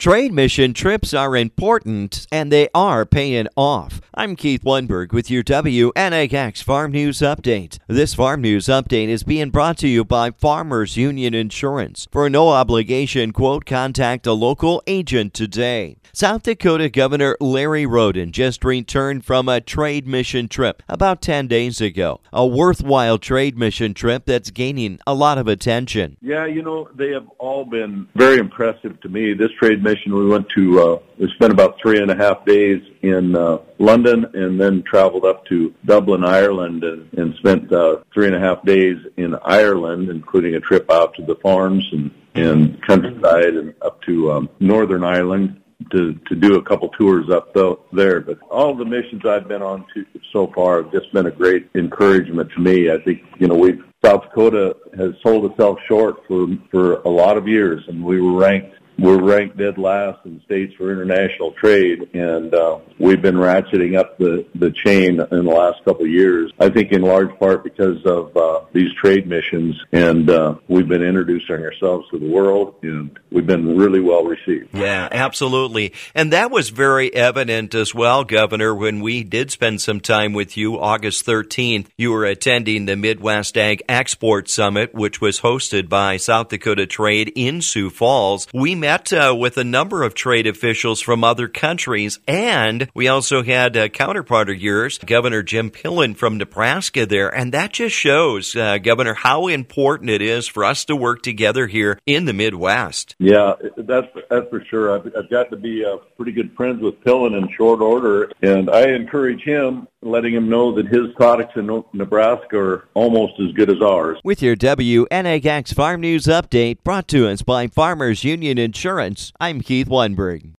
Trade mission trips are important, and they are paying off. I'm Keith Lundberg with your WNAX Farm News Update. This Farm News Update is being brought to you by Farmers Union Insurance. For a no-obligation quote, contact a local agent today. South Dakota Governor Larry Roden just returned from a trade mission trip about 10 days ago. A worthwhile trade mission trip that's gaining a lot of attention. Yeah, they have all been very impressive to me. This trade mission we went to, we spent about 3.5 days in London and then traveled up to Dublin, Ireland and spent 3.5 days in Ireland, including a trip out to the farms and countryside and up to Northern Ireland to do a couple tours up there. But all the missions I've been on so far have just been a great encouragement to me. I think, South Dakota has sold itself short for a lot of years, and we're ranked dead last in states for international trade, and we've been ratcheting up the chain in the last couple of years. I think in large part because of these trade missions, and we've been introducing ourselves to the world, and we've been really well received. Yeah, absolutely. And that was very evident as well, Governor, when we did spend some time with you August 13th. You were attending the Midwest Ag Export Summit, which was hosted by South Dakota Trade in Sioux Falls. We met with a number of trade officials from other countries, and we also had a counterpart of yours, Governor Jim Pillen from Nebraska there, and that just shows, Governor, how important it is for us to work together here in the Midwest. Yeah, that's for sure. I've got to be pretty good friends with Pillen in short order, and I encourage him, letting him know that his products in Nebraska are almost as good as ours. With your WNAX Farm News Update brought to us by Farmers Union Insurance, I'm Keith Lundberg.